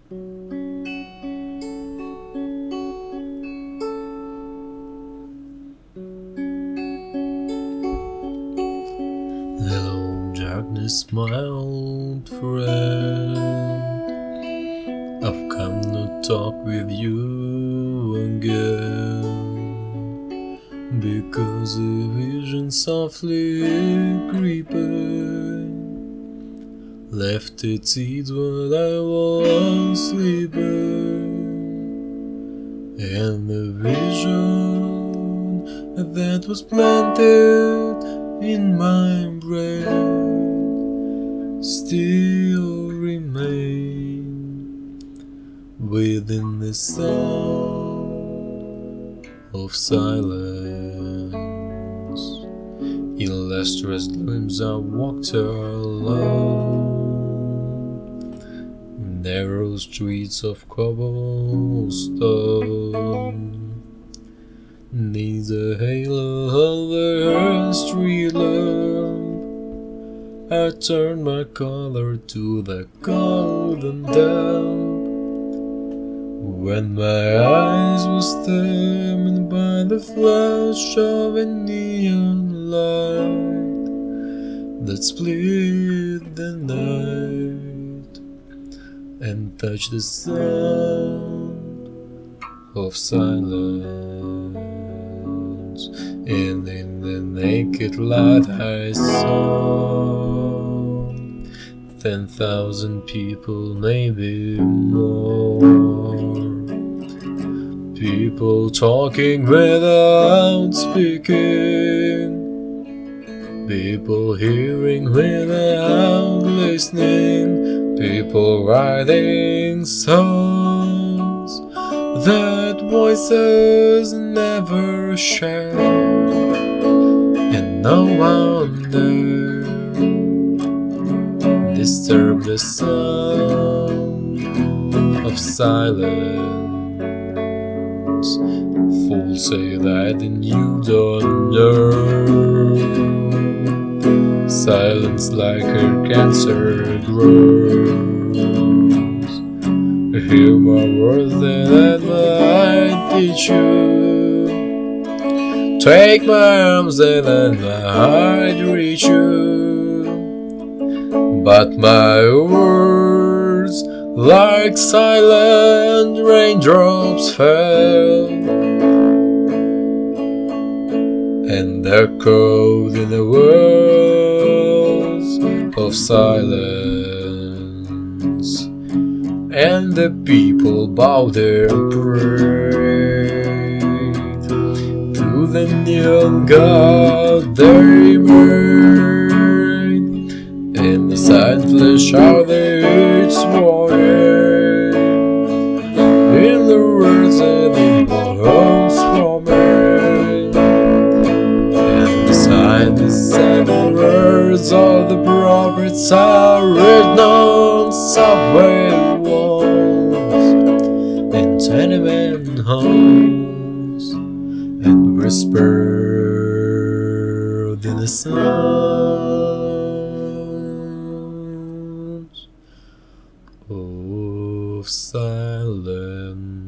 Hello, darkness, my old friend. I've come to talk with you again, because a vision softly creeping left its seeds while I was sleeping, and the vision that was planted in my brain still remain within the sound of silence. In lustrous glimpse I walked alone, narrow streets of cobblestone. Neath the halo of the street lamp, I turned my collar to the golden damp. When my eyes were stabbed by the flash of a neon light that split the night and touched the sound of silence, and in the naked light I saw 10,000 people, maybe more. People talking without speaking, people hearing without listening, people writing songs that voices never share, and no wonder disturb the sound of silence. Fools say that and you don't know. Silence like her cancer grows. Hear my words that I teach you. Take my arms and let my heart reach you. But my words, like silent raindrops, fell and echoed in the walls of silence, and the people bowed their prayed to the neon god they made, and the silent flesh out its warning in the words that it was for me, and beside the seven words of the prophets are written on subway walls and tenement halls, and whispered in the sounds of silence.